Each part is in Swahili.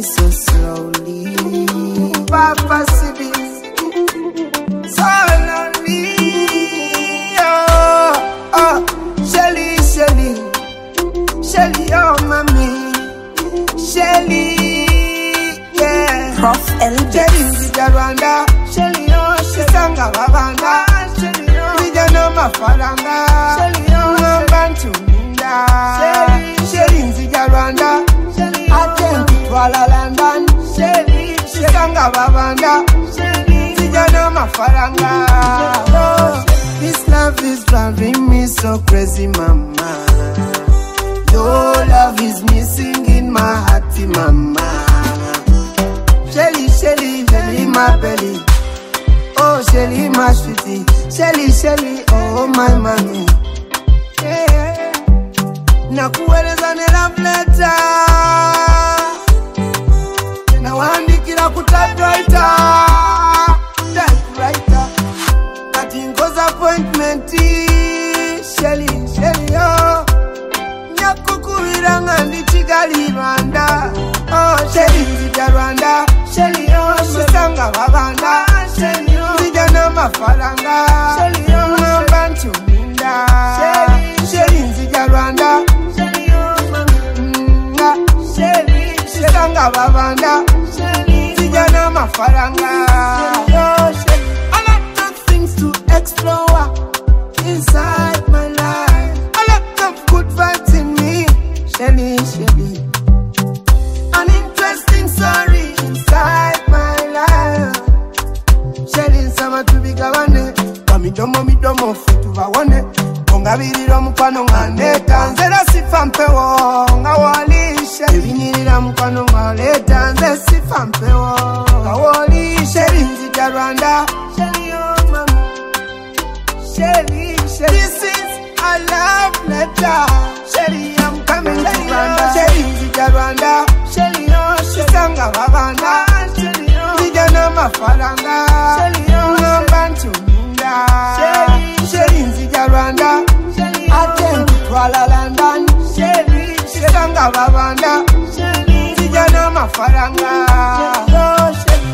so slowly. Papa Sibi, so lonely. Shelly, Shelly, Shelly, oh mommy, Shelly, yeah. Prof LJ. Shelly, Rwanda, Shelly, oh, Shesanga Babanda, Shelly, oh, Vijana Mafaranga, Shelly, oh, Mambantu Minda, Shelly, Rwanda, Shelly, Atenti Twala London, Shelly, Shesanga Babanda, Shelly, Vijana Mafaranga. This love is driving me so crazy, mama. Your love is missing in my heart, mama. Shelly, Shelly, Shelly, my belly. Oh, Shelly, my sweetie. Shelly, Shelly, oh, my mommy. Yeah. Nakueleza ni love letter. Nawaandikira ku typewriter. Typewriter. Katingo's appointment. Shelly, Shelly, oh. Nyakukuira ngandi Kigali Rwanda. Oh, Shelly, Rwanda. Shelly, oh, Shesanga Babanda. Shelly, oh, Vijana Mafaranga. Shelly, oh, Mambantu Minda. Shelly, Rwanda. Shelly, oh, Mama. Shelly, Shesanga Babanda. Shelly, Vijana Mafaranga. Oh, Shelly. A lot of things to explore inside my life. A lot of good vibes in me. Shelly, Shelly. An interesting story inside my life. Shelly, sama tubigawane. Midomo fitu bawane. Ongabirira mkwano nganeta. Nzera sifa mpewo ngawalishe. Ebinyirira mkwano ngaleta. Nze sifa mpewo ngawalishe. Shelly, nzija Rwanda. Shelly, oh mama. Shelly, Shelly. This is a love letter. Shelly, I'm coming to Rwanda. Shelly, nzija Rwanda. Shelly, oh, Shesanga Babanda. Shelly, oh, Vijana Mafaranga. Shelly, oh, Mambantu Minda. Shelly, nzija Rwanda. Shelly, Atenti Twala London. Shelly, Shesanga Babanda. Shelly, Vijana Mafaranga. Oh, Shelly.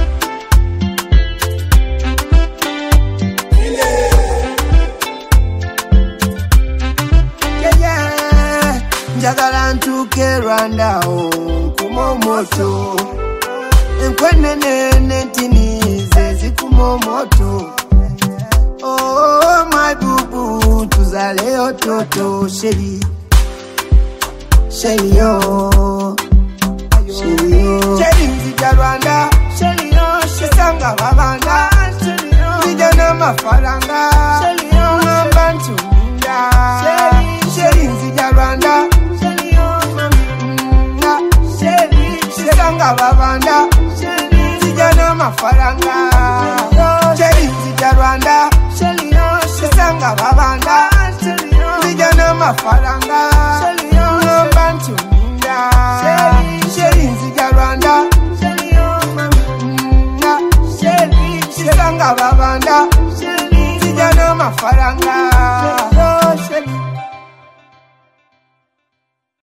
Njagala ntuke Rwanda kumomoto. Nkwenene netinize zikumomoto. Oh my boo-boo, tuzale ototo. Shelly, Shelly, oh, Shelly, oh. Shelly, nzija Rwanda. Shelly, oh, Shesanga Babanda. Shelly, oh, Vijana Mafaranga. Shelly, oh, Mambantu Minda. Shelly, nzija Rwanda. Shesanga Babanda. Shelly, Vijana Mafaranga. Shelly, nzija Rwanda. Shelly, oh, Shesanga Babanda. Shelly, oh, Vijana Mafaranga. Shelly, oh, Mambantu Minda. Shelly, nzija Rwanda. Shelly, oh, mama. Shelly, Shesanga Babanda. Shelly, Vijana Mafaranga.